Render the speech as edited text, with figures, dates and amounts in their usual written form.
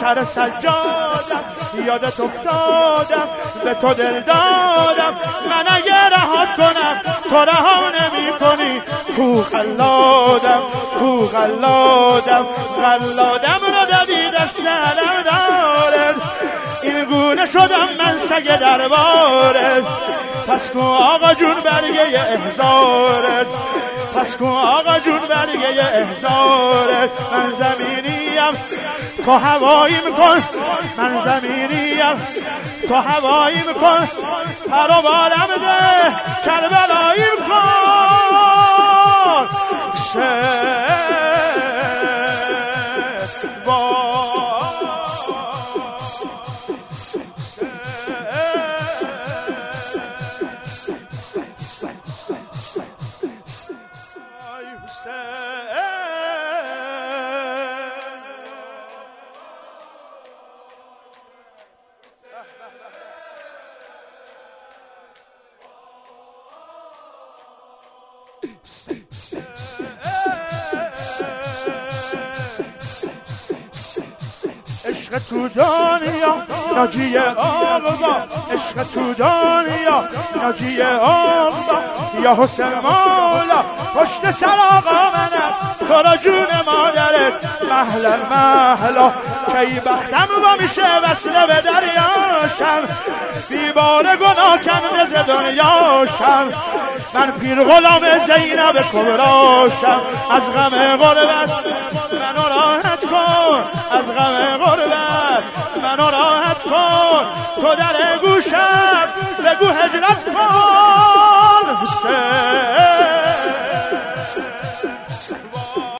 سر سجادم یادت افتادم به تو دل دادم من اگه رهات کنم تو رها نمی کنی کو قلادم قلادم رو دادی دست علم دارد این گونه شدم من سگ دربارت پس کن آقا جون برگه احضارت پس کن آقا جون برگه احضارت من زمینیم تو هوایی میکن من زمینیم تو هوایی میکن پرو بالم ده کربلایی میکن عشق تو دنیا ناجی آقا عشق تو دنیا ناجی آقا یا حسین مولا پشت سر آقا منم تو را جون مادرت محلا کی بختم با میشه وصله به دریاشم دیوار گناه کنده ز دنیاشم من پیر غلام زینب کبراشم از غم غربت منو راحت کن از غم غربت منو راحت کن تو در گوشم بگو هجرت کن